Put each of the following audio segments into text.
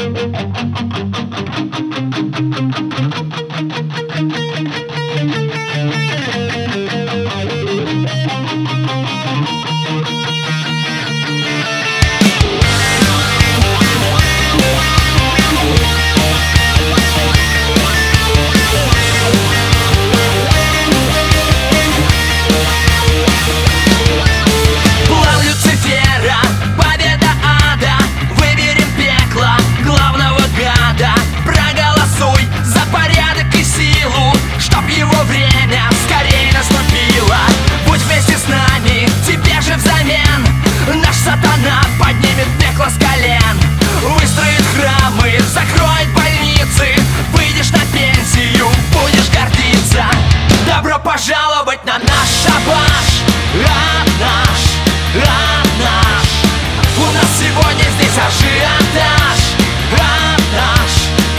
Пожаловать на наш шабаш, наш. У нас сегодня здесь ажиотаж, наш.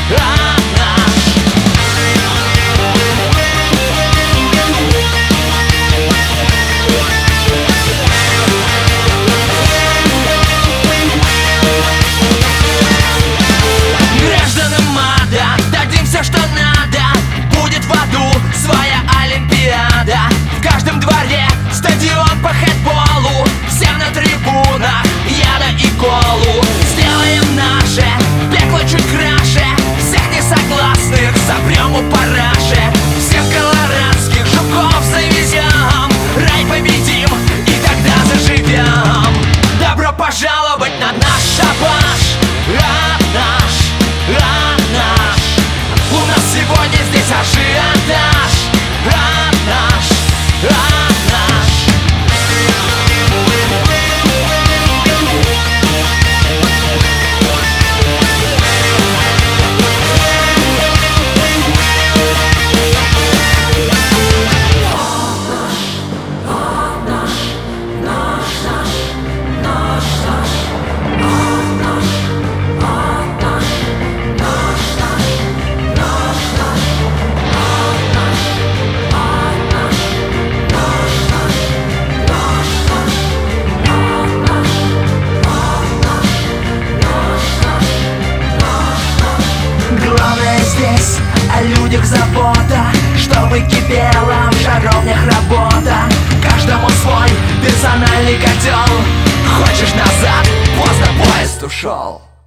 Гражданам ада дадим все, что надо. Будет в аду своя олимпиада. В каждом дворе стадион по хэтболу. Всем на трибунах яда и колу. Сделаем наше пекло чуть краше. Всех несогласных запрем у параше. Всех колорадских жуков завезем. Рай победим и тогда заживем. Добро пожаловать на наш шабаш, наш. У нас сегодня здесь ажиотаж, наш. Главное здесь о людях забота, чтобы кипела в жаровнях работа. Каждому свой персональный котел. Хочешь назад? Поздно, поезд ушел.